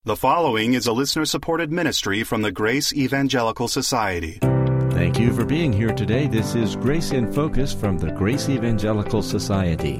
The following is a listener-supported ministry from the Grace Evangelical Society. Thank you for being here today. This is Grace in Focus from the Grace Evangelical Society.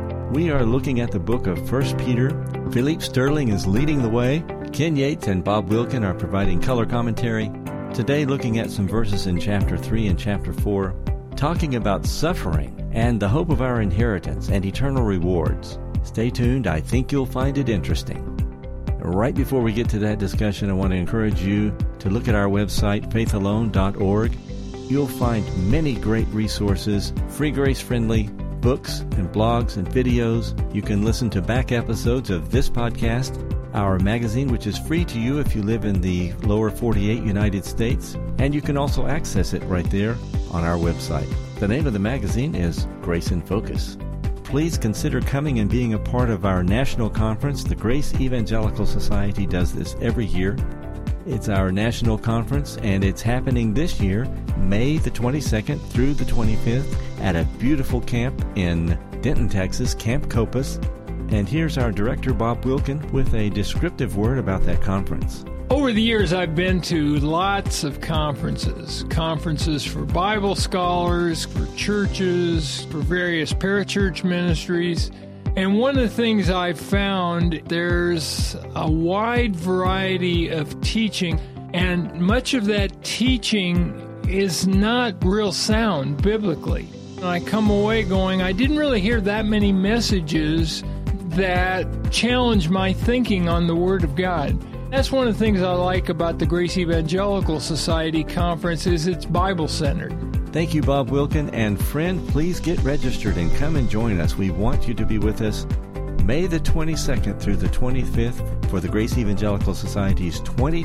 We are looking at the book of 1 Peter. Philippe Sterling is leading the way. Ken Yates and Bob Wilkin are providing color commentary. Today looking at some verses in chapter 3 and chapter 4, talking about suffering and the hope of our inheritance and eternal rewards. Stay tuned. I think you'll find it interesting. Right before we get to that discussion, I want to encourage you to look at our website, faithalone.org. You'll find many great resources, free grace-friendly books and blogs and videos. You can listen to back episodes of this podcast, our magazine, which is free to you if you live in the lower 48 United States, and you can also access it right there on our website. The name of the magazine is Grace in Focus. Please consider coming and being a part of our national conference. The Grace Evangelical Society does this every year. It's our national conference, and it's happening this year, May the 22nd through the 25th, at a beautiful camp in Denton, Texas, Camp Copus. And here's our director, Bob Wilkin, with a descriptive word about that conference. Over the years, I've been to lots of conferences for Bible scholars, for churches, for various parachurch ministries. And one of the things I've found, there's a wide variety of teaching, and much of that teaching is not real sound biblically. And I come away going, I didn't really hear that many messages that challenge my thinking on the Word of God. That's one of the things I like about the Grace Evangelical Society Conference is it's Bible-centered. Thank you, Bob Wilkin. And friend, please get registered and come and join us. We want you to be with us May the 22nd through the 25th for the Grace Evangelical Society's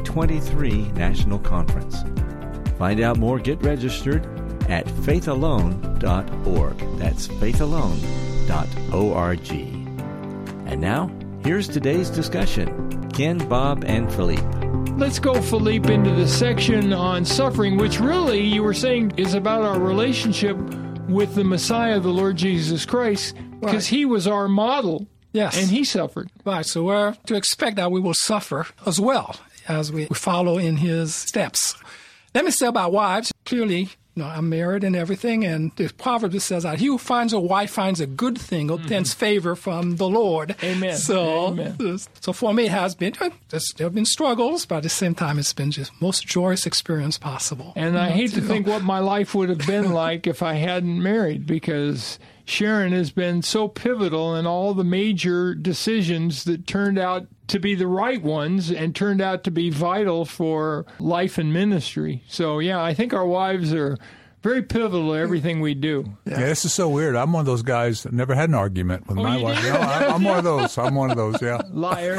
2023 National Conference. Find out more, get registered at faithalone.org. That's faithalone.org. And now, here's today's discussion. Ken, Bob, and Philippe. Let's go, Philippe, into the section on suffering, which really, you were saying, is about our relationship with the Messiah, the Lord Jesus Christ, because He was our model. Yes. And He suffered. Right, so we're to expect that we will suffer as well as we follow in His steps. Let me say about wives, clearly, I'm married and everything, and the proverb says that he who finds a wife finds a good thing, obtains favor from the Lord. Amen. So for me, it has been, there have been struggles, but at the same time, it's been just most joyous experience possible. And I hate to think what my life would have been like if I hadn't married, because Sharon has been so pivotal in all the major decisions that turned out to be the right ones and turned out to be vital for life and ministry. So, yeah, I think our wives are very pivotal to everything we do. Yeah, this is so weird. I'm one of those guys that never had an argument with my wife. No, I'm one of those. Yeah. Liar.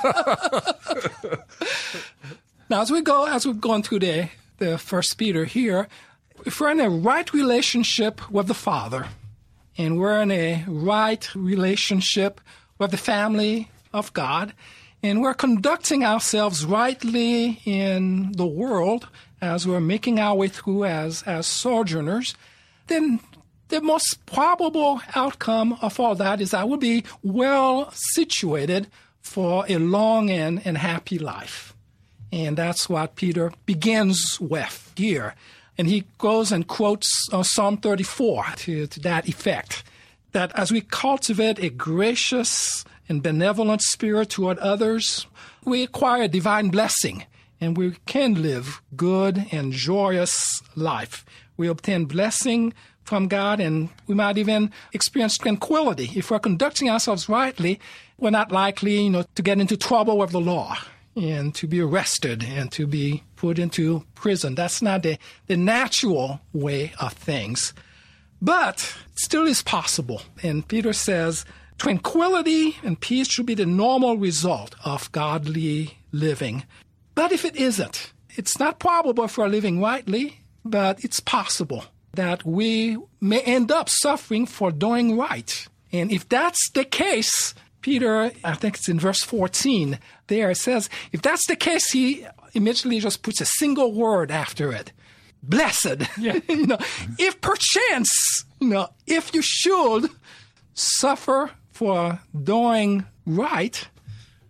Now, as we're going through the 1 Peter here, if we're in a right relationship with the Father, and we're in a right relationship with the family of God, and we're conducting ourselves rightly in the world as we're making our way through as sojourners, then the most probable outcome of all that is that we'll be well situated for a long and happy life. And that's what Peter begins with here. And he goes and quotes Psalm 34 to that effect, that as we cultivate a gracious and benevolent spirit toward others, we acquire divine blessing, and we can live good and joyous life. We obtain blessing from God, and we might even experience tranquility. If we're conducting ourselves rightly, we're not likely, to get into trouble with the law and to be arrested and to be put into prison. That's not the natural way of things. But it still is possible. And Peter says, tranquility and peace should be the normal result of godly living. But if it isn't, it's not probable if we're living rightly, but it's possible that we may end up suffering for doing right. And if that's the case, Peter, I think it's in verse 14 there, it says, if that's the case, he immediately just puts a single word after it. Blessed. Yeah. If perchance, if you should suffer for doing right,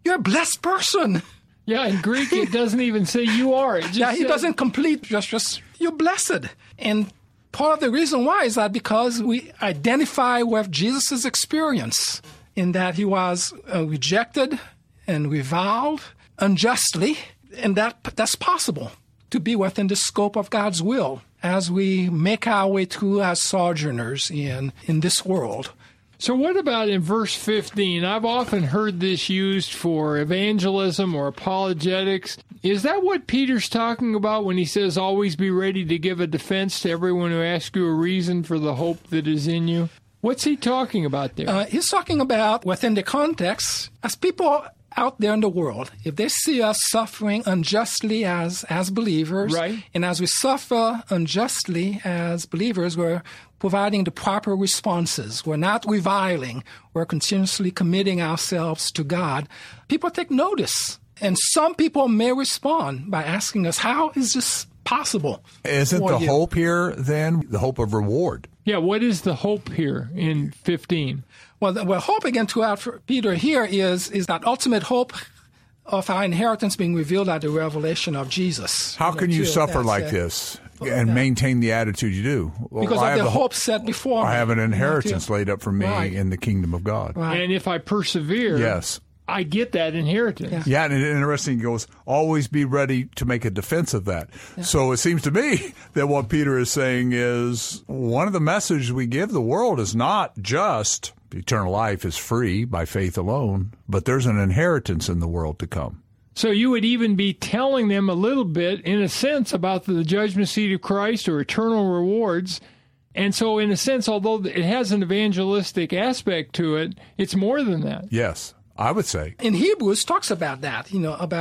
you're a blessed person. Yeah, in Greek, it doesn't even say you are. It just He doesn't complete just you're blessed. And part of the reason why is that because we identify with Jesus' experience in that he was rejected and reviled unjustly, and that's possible to be within the scope of God's will as we make our way through as sojourners in this world. So what about in verse 15? I've often heard this used for evangelism or apologetics. Is that what Peter's talking about when he says, always be ready to give a defense to everyone who asks you a reason for the hope that is in you? What's he talking about there? He's talking about, within the context, as people out there in the world, if they see us suffering unjustly as believers, right, and as we suffer unjustly as believers, we're providing the proper responses. We're not reviling. We're continuously committing ourselves to God. People take notice. And some people may respond by asking us, how is this possible? Isn't the hope here, then, the hope of reward? Yeah, what is the hope here in 15? Well, hope, again, throughout Peter here is that ultimate hope of our inheritance being revealed at the revelation of Jesus. How can you suffer like this and maintain the attitude you do? Well, because of the hope set before me. I have an inheritance laid up for me in the kingdom of God. Right. And if I persevere, yes, I get that inheritance. Yeah, and interesting, he goes, always be ready to make a defense of that. Yeah. So it seems to me that what Peter is saying is one of the messages we give the world is not just eternal life is free by faith alone, but there's an inheritance in the world to come. So you would even be telling them a little bit, in a sense, about the judgment seat of Christ or eternal rewards. And so, in a sense, although it has an evangelistic aspect to it, it's more than that. Yes, I would say. In Hebrews talks about that,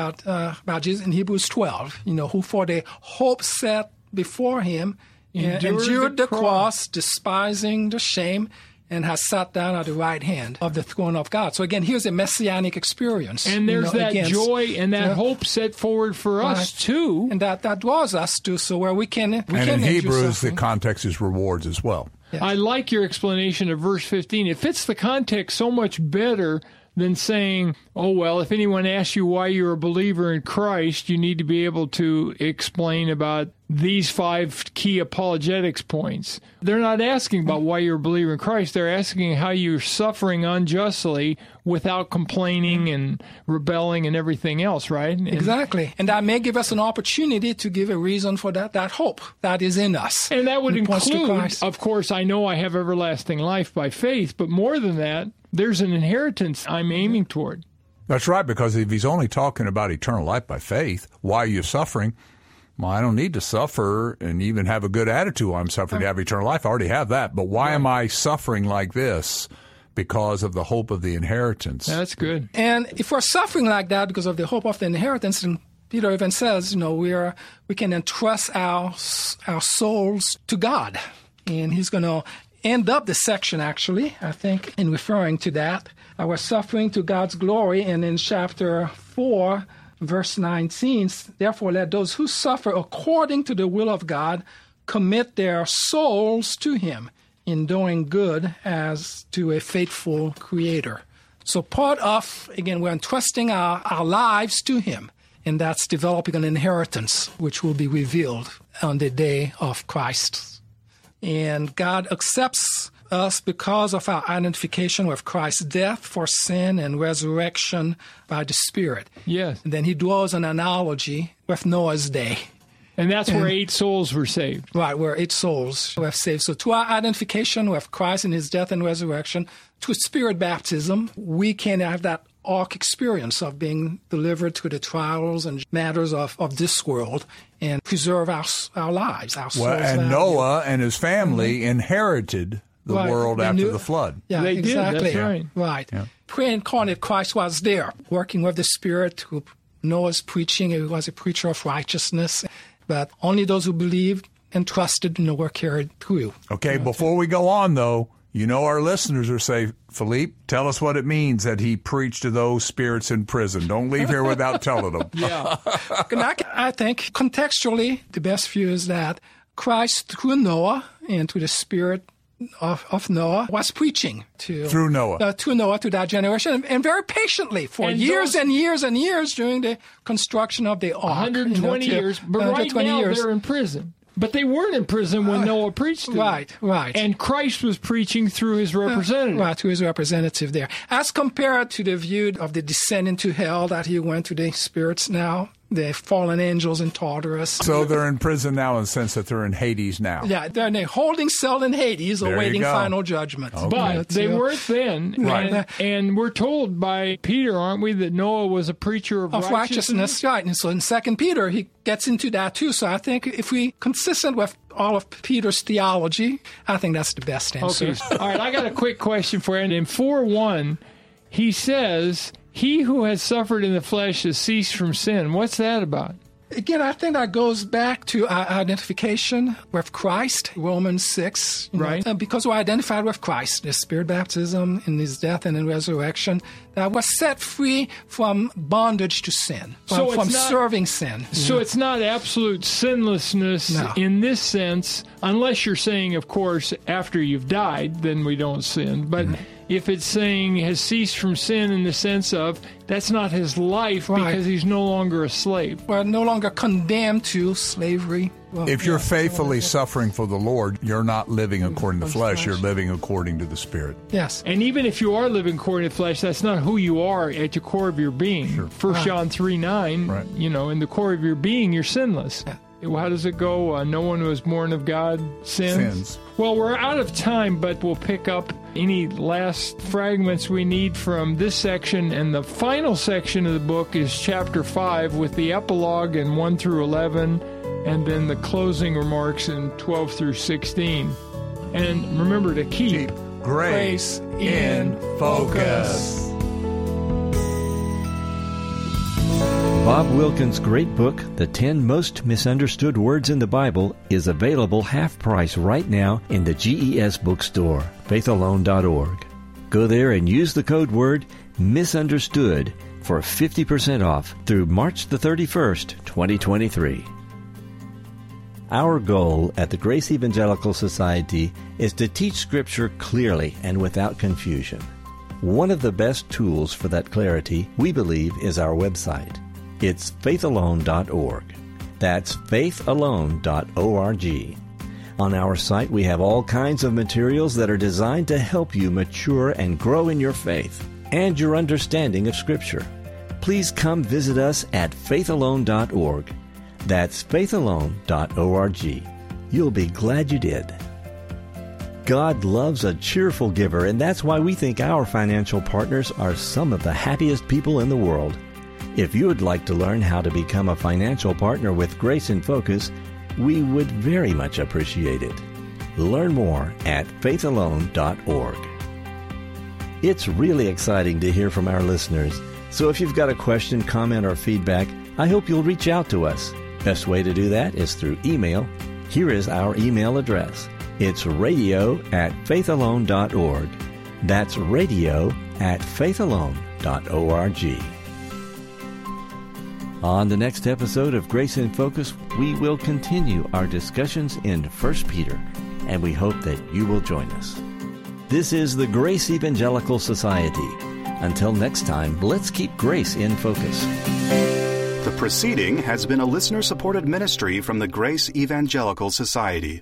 about Jesus in Hebrews 12, who for the hope set before him endured the cross, despising the shame, and has sat down at the right hand of the throne of God. So again, here's a messianic experience. And there's that joy and that hope set forward for us too. And that draws us to where we can and in Hebrews, the context is rewards as well. Yes. I like your explanation of verse 15. It fits the context so much better than saying, oh, well, if anyone asks you why you're a believer in Christ, you need to be able to explain about these 5 key apologetics points. They're not asking about why you're a believer in Christ. They're asking how you're suffering unjustly without complaining and rebelling and everything else, right? Exactly. And that may give us an opportunity to give a reason for that hope that is in us. And that would include, of course, I know I have everlasting life by faith, but more than that, there's an inheritance I'm aiming toward. That's right, because if he's only talking about eternal life by faith, why are you suffering? Well, I don't need to suffer and even have a good attitude while I'm suffering to have eternal life. I already have that. But why am I suffering like this? Because of the hope of the inheritance. That's good. And if we're suffering like that because of the hope of the inheritance, then Peter even says, we can entrust our souls to God. And he's going to end up the section, actually, I think, in referring to that. We're suffering to God's glory. And in chapter 4, verse 19, therefore let those who suffer according to the will of God commit their souls to him in doing good as to a faithful Creator. So part of, again, we're entrusting our lives to him, and that's developing an inheritance which will be revealed on the day of Christ. And God accepts us because of our identification with Christ's death for sin and resurrection by the Spirit. Yes. And then he draws an analogy with Noah's day. And that's where 8 souls were saved. Right, where 8 souls were saved. So through our identification with Christ and his death and resurrection, through Spirit baptism, we can have that ark experience of being delivered to the trials and matters of this world and preserve our lives, our souls. Well, and Noah and his family inherited the world after the flood. Yeah, they exactly. Did. That's right. Right. Yeah. Pre-incarnate Christ was there, working with the Spirit who Noah's preaching. He was a preacher of righteousness, but only those who believed and trusted were carried through. Okay, before we go on, though, our listeners are saying, Philippe, tell us what it means that he preached to those spirits in prison. Don't leave here without telling them. Yeah. I think contextually, the best view is that Christ, through Noah and through the Spirit of Noah was preaching through Noah to that generation, and very patiently for years and years and years during the construction of the ark. 120 years, but right now they're in prison. But they weren't in prison when Noah preached to them. Right. And Christ was preaching through his representative. Through his representative there. As compared to the view of the descent into hell that he went to the spirits now, the fallen angels in Tartarus. So they're in prison now in the sense that they're in Hades now. Yeah, they're in a holding cell in Hades awaiting final judgment. Okay. But they weren't then. Right. And we're told by Peter, aren't we, that Noah was a preacher of righteousness? Right. And so in 2 Peter, he gets into that too. So I think if we consistent with all of Peter's theology, I think that's the best answer. Okay. All right, I got a quick question for you. And in 4:1, he says, "He who has suffered in the flesh has ceased from sin." What's that about? Again, I think that goes back to our identification with Christ, Romans 6. Right. Because we're identified with Christ, the Spirit baptism, in his death and in resurrection, that we're set free from bondage to sin, from serving sin. So it's not absolute sinlessness in this sense, unless you're saying, of course, after you've died, then we don't sin. But if it's saying has ceased from sin in the sense of that's not his life because he's no longer a slave. We're no longer condemned to slavery. Well, if you're faithfully suffering for the Lord, you're not living according to the flesh. You're living according to the Spirit. Yes. And even if you are living according to the flesh, that's not who you are at the core of your being. Sure. 1 John 3:9, in the core of your being, you're sinless. Yeah. How does it go? No one who is born of God sins. Well, we're out of time, but we'll pick up any last fragments we need from this section. And the final section of the book is chapter 5 with the epilogue in 1 through 11, and then the closing remarks in 12 through 16. And remember to keep grace in focus. Bob Wilkins' great book, The 10 Most Misunderstood Words in the Bible, is available half price right now in the GES bookstore, faithalone.org. Go there and use the code word MISUNDERSTOOD for 50% off through March the 31st, 2023. Our goal at the Grace Evangelical Society is to teach Scripture clearly and without confusion. One of the best tools for that clarity, we believe, is our website. It's faithalone.org. That's faithalone.org. On our site, we have all kinds of materials that are designed to help you mature and grow in your faith and your understanding of Scripture. Please come visit us at faithalone.org. That's faithalone.org. You'll be glad you did. God loves a cheerful giver, and that's why we think our financial partners are some of the happiest people in the world. If you would like to learn how to become a financial partner with Grace in Focus, we would very much appreciate it. Learn more at faithalone.org. It's really exciting to hear from our listeners, so if you've got a question, comment, or feedback, I hope you'll reach out to us. Best way to do that is through email. Here is our email address. It's radio@faithalone.org. That's radio@faithalone.org. On the next episode of Grace in Focus, we will continue our discussions in 1 Peter, and we hope that you will join us. This is the Grace Evangelical Society. Until next time, let's keep grace in focus. The proceeding has been a listener-supported ministry from the Grace Evangelical Society.